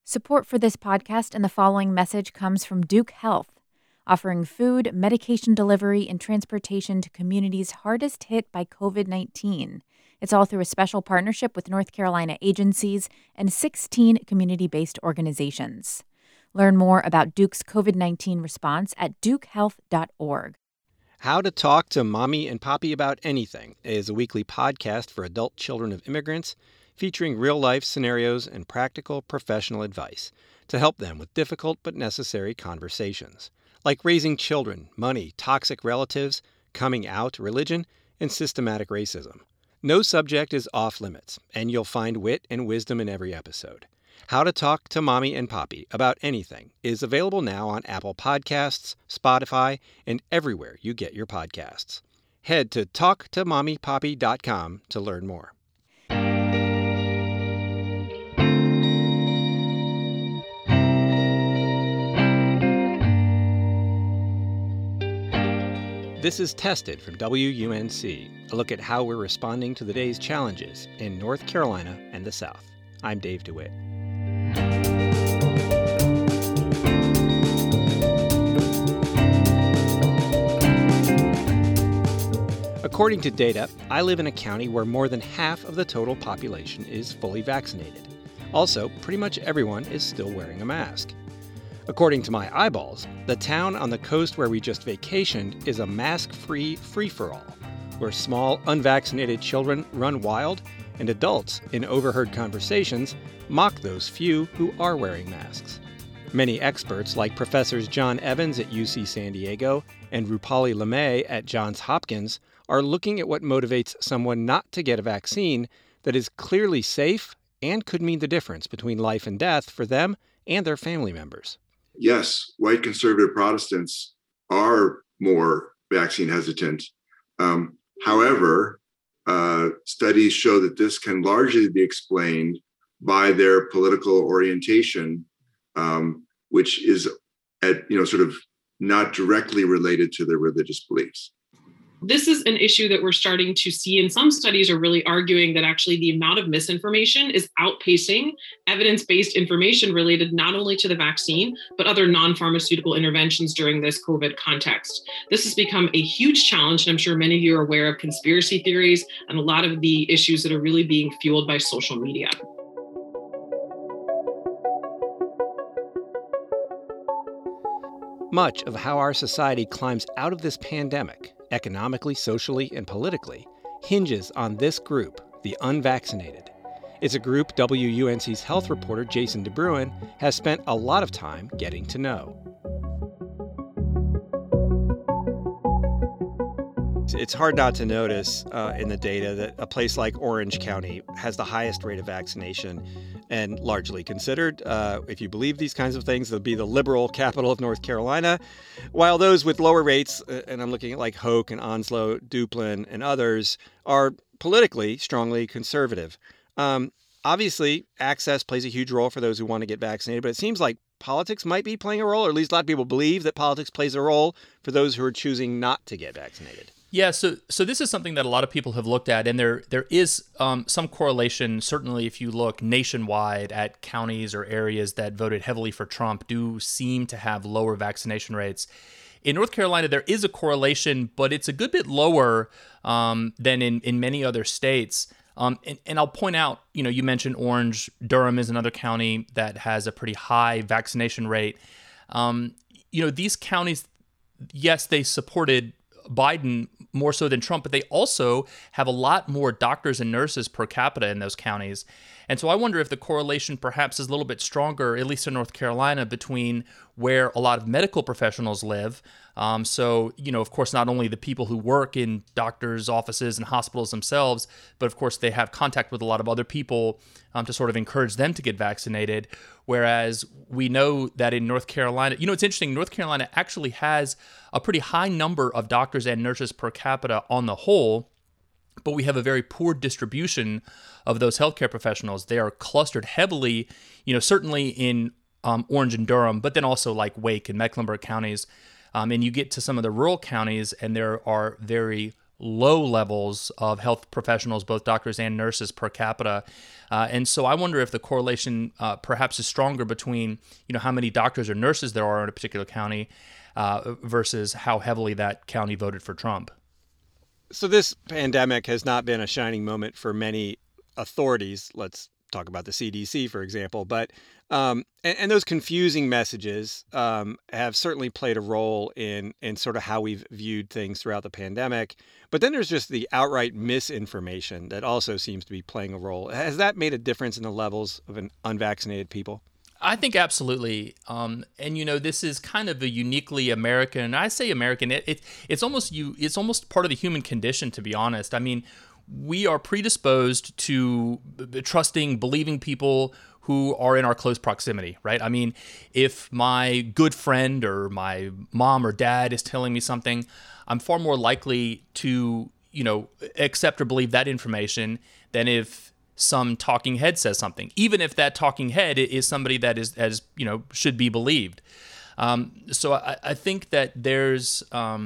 Support for this podcast and the following message comes from Duke Health, offering food, medication delivery, and transportation to communities hardest hit by COVID-19. It's all through a special partnership with North Carolina agencies and 16 community-based organizations. Learn more about Duke's COVID-19 response at dukehealth.org. How to Talk to Mommy and Poppy About Anything is a weekly podcast for adult children of immigrants, featuring real-life scenarios and practical professional advice to help them with difficult but necessary conversations, like raising children, money, toxic relatives, coming out, religion, and systematic racism. No subject is off limits, and you'll find wit and wisdom in every episode. How to Talk to Mommy and Poppy About Anything is available now on Apple Podcasts, Spotify, and everywhere you get your podcasts. Head to talktomommypoppy.com to learn more. This is Tested from WUNC, a look at how we're responding to the day's challenges in North Carolina and the South. I'm Dave DeWitt. According to data, I live in a county where more than half of the total population is fully vaccinated. Also, pretty much everyone is still wearing a mask. According to my eyeballs, the town on the coast where we just vacationed is a mask-free free-for-all, where small, unvaccinated children run wild and adults, in overheard conversations, mock those few who are wearing masks. Many experts, like Professors John Evans at UC San Diego and Rupali Lemay at Johns Hopkins, are looking at what motivates someone not to get a vaccine that is clearly safe and could mean the difference between life and death for them and their family members. Yes, white conservative Protestants are more vaccine hesitant. However, studies show that this can largely be explained by their political orientation, which is sort of not directly related to their religious beliefs. This is an issue that we're starting to see, and some studies are really arguing that actually the amount of misinformation is outpacing evidence-based information related not only to the vaccine, but other non-pharmaceutical interventions during this COVID context. This has become a huge challenge, and I'm sure many of you are aware of conspiracy theories and a lot of the issues that are really being fueled by social media. Much of how our society climbs out of this pandemic, economically, socially, and politically, hinges on this group, the unvaccinated. It's a group WUNC's health reporter Jason DeBruin has spent a lot of time getting to know. It's hard not to notice in the data that a place like Orange County has the highest rate of vaccination and largely considered, if you believe these kinds of things, they'll be the liberal capital of North Carolina, while those with lower rates, and I'm looking at like Hoke and Onslow, Duplin, and others, are politically strongly conservative. Obviously, access plays a huge role for those who want to get vaccinated, but it seems like politics might be playing a role, or at least a lot of people believe that politics plays a role for those who are choosing not to get vaccinated. Yeah, so this is something that a lot of people have looked at, and there is some correlation. Certainly, if you look nationwide at counties or areas that voted heavily for Trump, do seem to have lower vaccination rates. In North Carolina, there is a correlation, but it's a good bit lower than in many other states. And I'll point out, you mentioned Orange. Durham is another county that has a pretty high vaccination rate. These counties, yes, they supported Biden more so than Trump, but they also have a lot more doctors and nurses per capita in those counties. And so I wonder if the correlation perhaps is a little bit stronger, at least in North Carolina, between where a lot of medical professionals live. Of course, not only the people who work in doctors' offices and hospitals themselves, but of course they have contact with a lot of other people to sort of encourage them to get vaccinated. Whereas we know that in North Carolina, it's interesting, North Carolina actually has a pretty high number of doctors and nurses per capita on the whole, but we have a very poor distribution of those healthcare professionals. They are clustered heavily, certainly in Orange and Durham, but then also like Wake and Mecklenburg counties. And you get to some of the rural counties, and there are very low levels of health professionals, both doctors and nurses per capita. And so I wonder if the correlation perhaps is stronger between, how many doctors or nurses there are in a particular county versus how heavily that county voted for Trump. So this pandemic has not been a shining moment for many authorities. Let's talk about the CDC, for example. But and those confusing messages have certainly played a role in sort of how we've viewed things throughout the pandemic. But then there's just the outright misinformation that also seems to be playing a role. Has that made a difference in the levels of unvaccinated people? I think absolutely. And, this is kind of a uniquely American, I say American, it's almost part of the human condition, to be honest. I mean, we are predisposed to trusting, believing people who are in our close proximity, right? I mean, if my good friend or my mom or dad is telling me something, I'm far more likely to, accept or believe that information than if some talking head says something, even if that talking head is somebody that should be believed. So I think that there's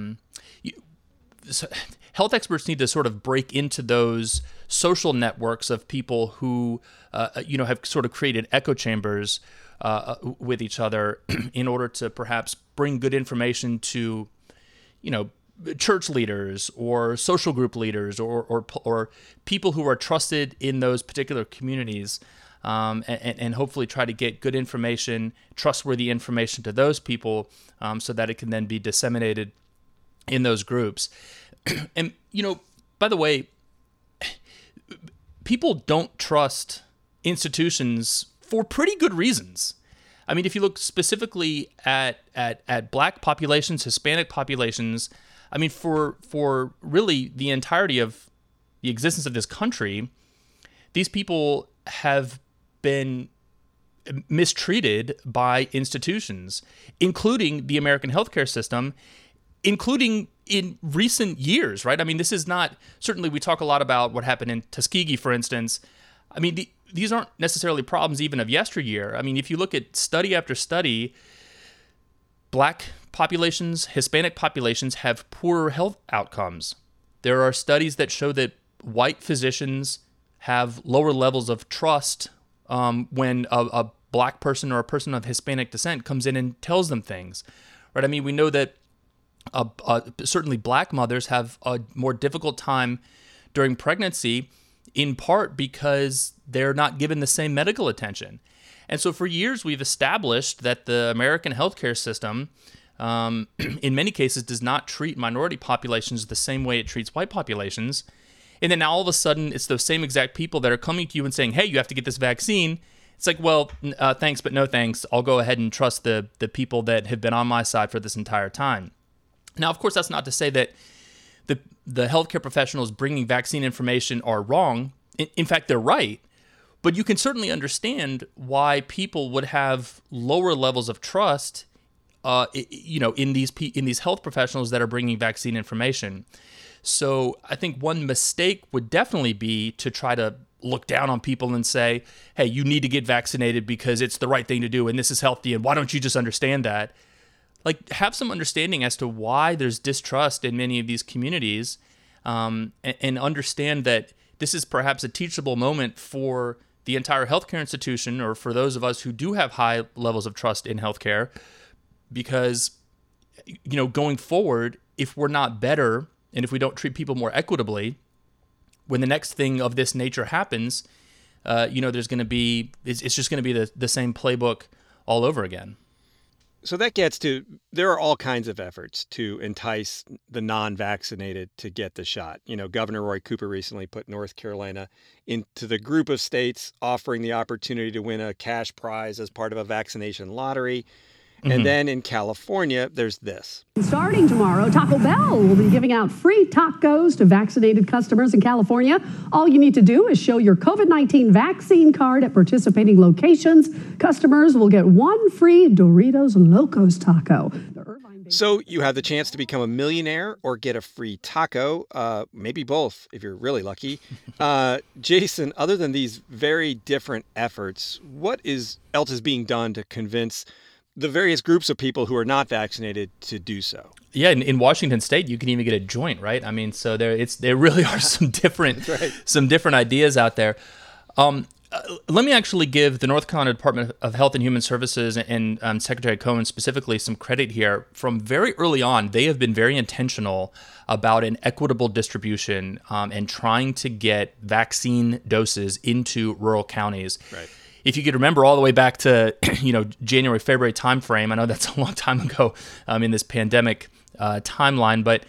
health experts need to sort of break into those social networks of people who have sort of created echo chambers with each other in order to perhaps bring good information to, church leaders or social group leaders or people who are trusted in those particular communities, and hopefully try to get good information, trustworthy information to those people, so that it can then be disseminated in those groups. And, by the way, people don't trust institutions for pretty good reasons. I mean, if you look specifically at Black populations, Hispanic populations, I mean, for really the entirety of the existence of this country, these people have been mistreated by institutions, including the American healthcare system, including in recent years, right? I mean, this is not, certainly we talk a lot about what happened in Tuskegee, for instance. I mean, these aren't necessarily problems even of yesteryear. I mean, if you look at study after study, Black populations, Hispanic populations have poorer health outcomes. There are studies that show that white physicians have lower levels of trust when a Black person or a person of Hispanic descent comes in and tells them things, right? I mean, we know that certainly Black mothers have a more difficult time during pregnancy, in part because they're not given the same medical attention. And so for years, we've established that the American healthcare system, in many cases, does not treat minority populations the same way it treats white populations. And then now all of a sudden, it's those same exact people that are coming to you and saying, hey, you have to get this vaccine. It's like, well, thanks, but no thanks. I'll go ahead and trust the people that have been on my side for this entire time. Now, of course, that's not to say that the healthcare professionals bringing vaccine information are wrong. In fact, they're right. But you can certainly understand why people would have lower levels of trust, in these health professionals that are bringing vaccine information. So I think one mistake would definitely be to try to look down on people and say, hey, you need to get vaccinated because it's the right thing to do and this is healthy and why don't you just understand that? Like, have some understanding as to why there's distrust in many of these communities, and understand that this is perhaps a teachable moment for the entire healthcare institution, or for those of us who do have high levels of trust in healthcare, because, going forward, if we're not better and if we don't treat people more equitably, when the next thing of this nature happens, there's going to be, it's just going to be the same playbook all over again. So that gets to, there are all kinds of efforts to entice the non-vaccinated to get the shot. Governor Roy Cooper recently put North Carolina into the group of states offering the opportunity to win a cash prize as part of a vaccination lottery. And then in California, there's this. Starting tomorrow, Taco Bell will be giving out free tacos to vaccinated customers in California. All you need to do is show your COVID-19 vaccine card at participating locations. Customers will get one free Doritos Locos taco. So you have the chance to become a millionaire or get a free taco, maybe both if you're really lucky. Jason, other than these very different efforts, what else is being done to convince the various groups of people who are not vaccinated to do so. Yeah, in Washington State, you can even get a joint, right? I mean, so there really are some different ideas out there. Let me actually give the North Carolina Department of Health and Human Services and Secretary Cohen specifically some credit here. From very early on, they have been very intentional about an equitable distribution and trying to get vaccine doses into rural counties. Right. If you could remember all the way back to January, February timeframe, I know that's a long time ago in this pandemic timeline, but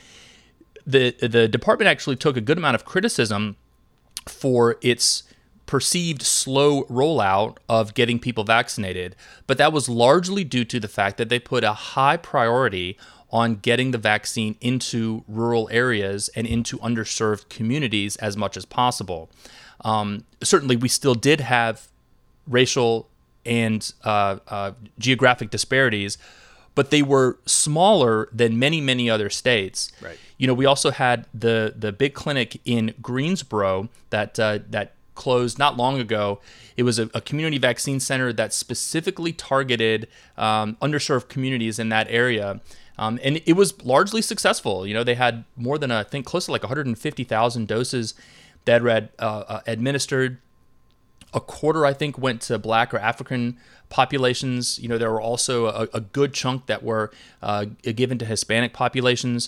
the department actually took a good amount of criticism for its perceived slow rollout of getting people vaccinated. But that was largely due to the fact that they put a high priority on getting the vaccine into rural areas and into underserved communities as much as possible. Certainly, we still did have racial and geographic disparities, but they were smaller than many, many other states. Right. We also had the big clinic in Greensboro that closed not long ago. It was a community vaccine center that specifically targeted underserved communities in that area. And it was largely successful. They had more than, I think, close to like 150,000 doses that were administered. A quarter, I think, went to Black or African populations. There were also a good chunk that were given to Hispanic populations.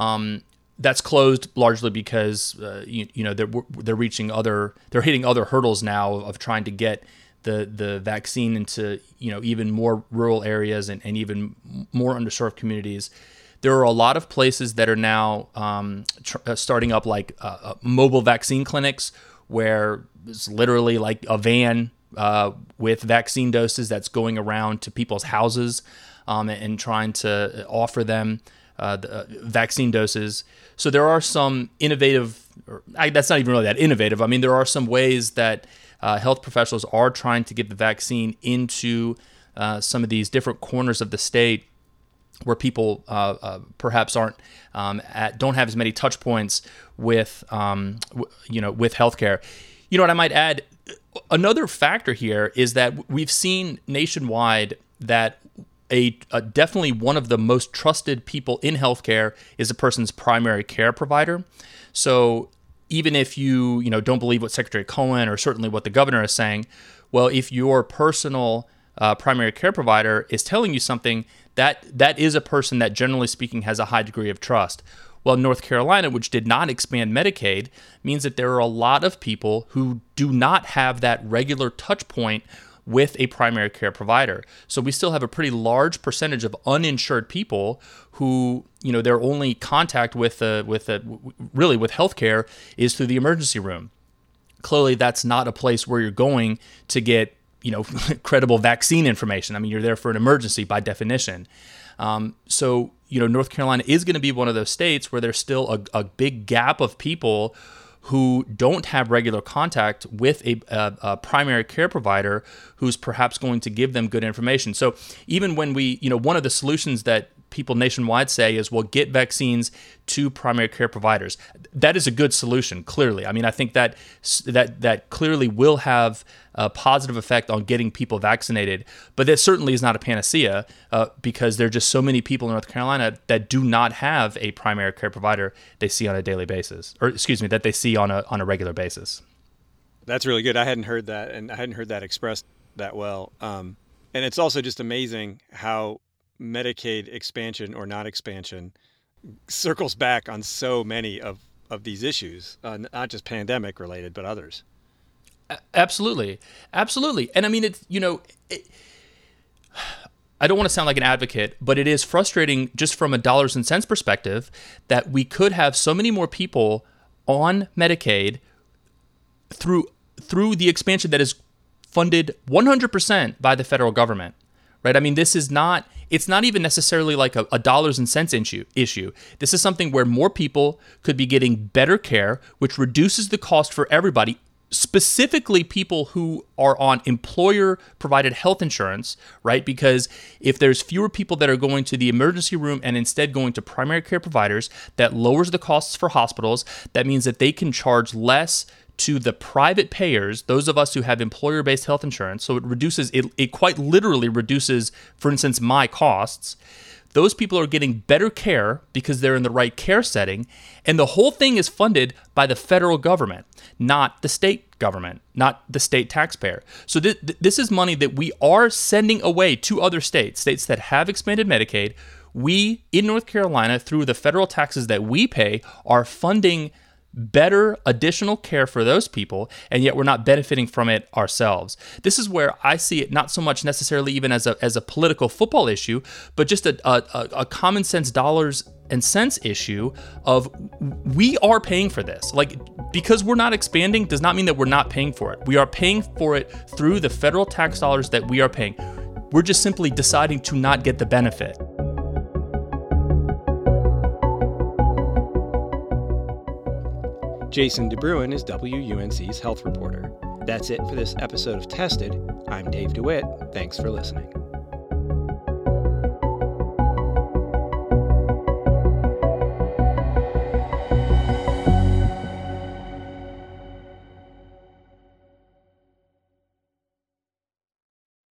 That's closed largely because they're hitting other hurdles now of trying to get the vaccine into even more rural areas and even more underserved communities. There are a lot of places that are now starting up like mobile vaccine clinics where it's literally like a van with vaccine doses that's going around to people's houses and trying to offer them the vaccine doses. So there are some innovative, that's not even really that innovative. I mean, there are some ways that health professionals are trying to get the vaccine into some of these different corners of the state where people perhaps don't have as many touch points with with healthcare. What I might add, another factor here is that we've seen nationwide that definitely one of the most trusted people in healthcare is a person's primary care provider. So even if you don't believe what Secretary Cohen or certainly what the governor is saying, well, if your personal primary care provider is telling you something, that is a person that generally speaking has a high degree of trust. Well, North Carolina, which did not expand Medicaid, means that there are a lot of people who do not have that regular touch point with a primary care provider. So we still have a pretty large percentage of uninsured people who, their only contact with healthcare is through the emergency room. Clearly, that's not a place where you're going to get, credible vaccine information. I mean, you're there for an emergency by definition. So North Carolina is going to be one of those states where there's still a big gap of people who don't have regular contact with a primary care provider who's perhaps going to give them good information. So even when one of the solutions that people nationwide say is, well, get vaccines to primary care providers. That is a good solution, clearly. I mean, I think that clearly will have a positive effect on getting people vaccinated, but that certainly is not a panacea because there are just so many people in North Carolina that do not have a primary care provider they see on a daily basis, that they see on a regular basis. That's really good. I hadn't heard that, and I hadn't heard that expressed that well. And it's also just amazing how Medicaid expansion or non-expansion circles back on so many of these issues, not just pandemic related, but others. Absolutely. And I mean, I don't want to sound like an advocate, but it is frustrating just from a dollars and cents perspective that we could have so many more people on Medicaid through the expansion that is funded 100% by the federal government. Right? I mean, it's not even necessarily like a dollars and cents issue. This is something where more people could be getting better care, which reduces the cost for everybody, specifically people who are on employer-provided health insurance, right? Because if there's fewer people that are going to the emergency room and instead going to primary care providers, that lowers the costs for hospitals. That means that they can charge less to the private payers, those of us who have employer-based health insurance. So it quite literally reduces, for instance, my costs. Those people are getting better care because they're in the right care setting. And the whole thing is funded by the federal government, not the state government, not the state taxpayer. So this is money that we are sending away to other states that have expanded Medicaid. We, in North Carolina, through the federal taxes that we pay, are funding better additional care for those people, and yet we're not benefiting from it ourselves. This is where I see it not so much necessarily even as a political football issue, but just a common sense dollars and cents issue of we are paying for this. Like, because we're not expanding does not mean that we're not paying for it. We are paying for it through the federal tax dollars that we are paying. We're just simply deciding to not get the benefit. Jason DeBruin is WUNC's health reporter. That's it for this episode of Tested. I'm Dave DeWitt. Thanks for listening.